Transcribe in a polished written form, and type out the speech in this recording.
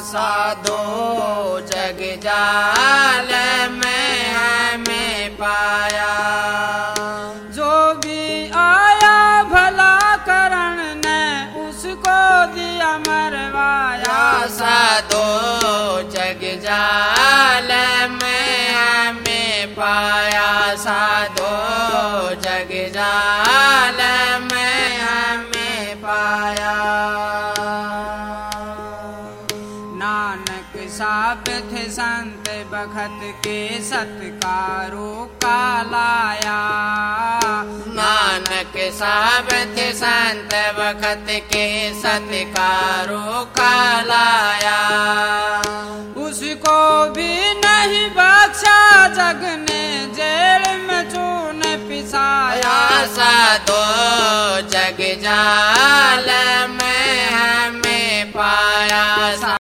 साधो जग जाल में हमें पाया। जो भी आया भला करण ने उसको दिया मरवाया। साधो जग जाल में हमें पाया। साधो जग जाल में हमें पाया। नानक साबित संत बखत के सत्कारों का लाया। नानक साबित संत बखत के सत्कारों का लाया। उसको भी नहीं बख्शा जग ने जेल में चून पिसाया। साधो जग जाल में